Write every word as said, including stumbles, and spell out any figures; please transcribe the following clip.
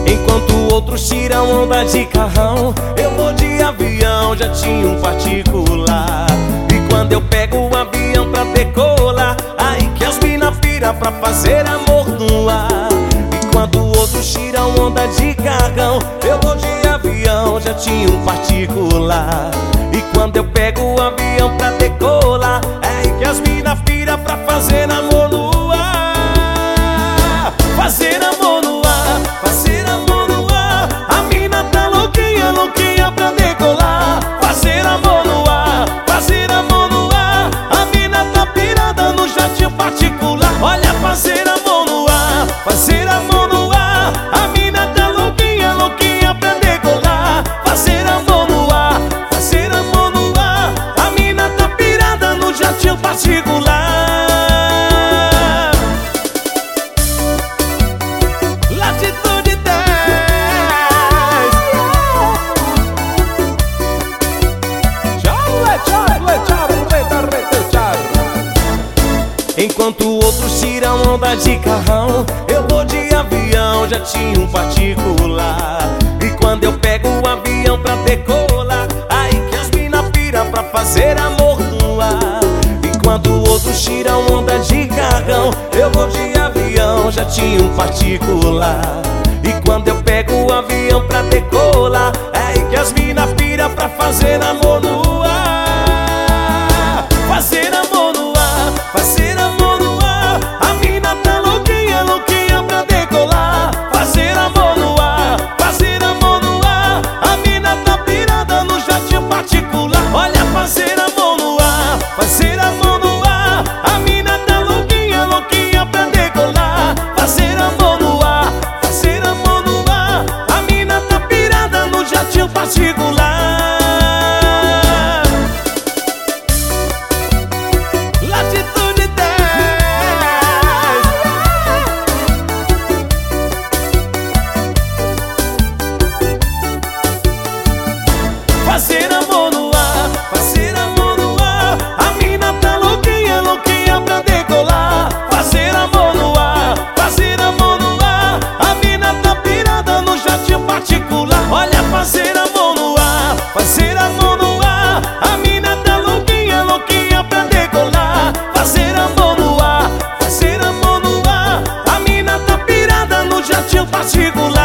Enquanto outros tiram onda de carrão, eu vou de avião, jatinho particular. E quando eu pego o avião pra decolar, aí que as mina pira pra fazer amor no ar. E quando outros tiram onda de carrão, eu vou de avião, jatinho particular. E quando eu pego o avião pra decolar, aí que as mina pira pra fazer amor no ar. Fazer amor no ar, fazer amor no ar. A mina tá louquinha, louquinha pra decolar. Fazer amor no ar, fazer amor no ar. A mina tá pirada no jatinho particular. Olha, fazer amor no ar, fazer amor no ar. A mina tá louquinha, louquinha pra decolar. Fazer amor no ar, fazer amor no ar. A mina tá pirada no jatinho particular. Enquanto outros tiram onda de carrão, eu vou de avião, jatinho particular. E quando eu pego o avião pra decolar, aí que as mina pira pra fazer amor no ar. E quando outros tiram onda de carrão, eu vou de avião, jatinho particular. E quando eu pego o avião pra decolar, aí que as mina pira pra fazer amor no ar. Fazer amor no ar, fazer amor no ar. A mina tá louquinha, louquinha pra decolar. Fazer amor no ar, fazer amor no ar. A mina tá pirada no jatinho particular. Olha, fazer amor no ar, fazer amor no ar. A mina tá louquinha, louquinha pra decolar. Fazer amor no ar, fazer amor no ar. A mina tá pirada no jatinho particular. Fazer amor no ar, fazer amor no ar. A mina tá louquinha, louquinha pra decolar. Fazer amor no ar, fazer amor no ar. A mina tá pirada no jatinho particular. Olha, fazer amor no ar, fazer amor no ar. A mina tá louquinha, louquinha pra decolar. Fazer amor no ar, fazer amor no ar. A mina tá pirada no jatinho particular.